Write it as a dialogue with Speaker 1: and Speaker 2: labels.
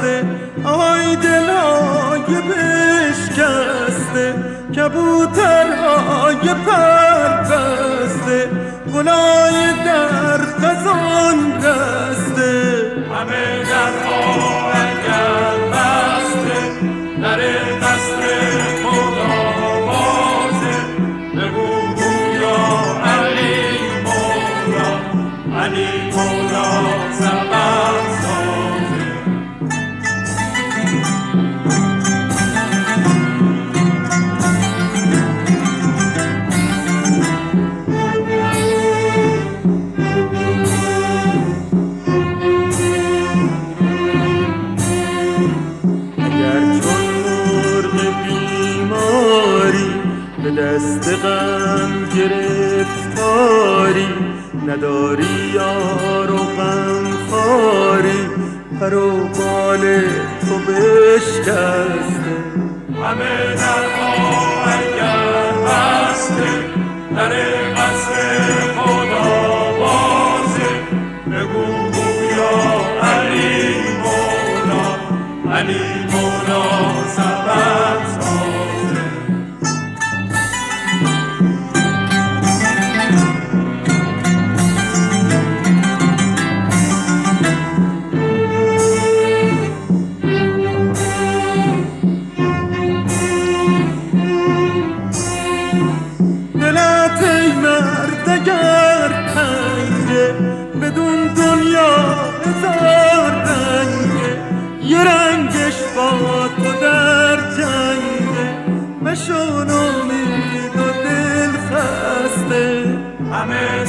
Speaker 1: بسته، آی دلای بشکسته، کبوترهای پر بسته، گلای در خزان رسته.
Speaker 2: همه درها اگر بسته، در قصر خدا بازه، بگو گویا علی مولا، علی مولا سبب سازه.
Speaker 1: به دست غم گرفتاری، نداری یار و غم خاری، پر و بال تو بشکسته.
Speaker 2: همه درها اگر بسته، در قصر خدا بازه، بگو گویا علی مولا، علی مولا سبب سازه.
Speaker 1: دلت ای مرد اگر تنگه، بدون دنیا هزار رنگه، یه رنگش با تو در جنگه، مشو نومید و دل خسته.
Speaker 2: همه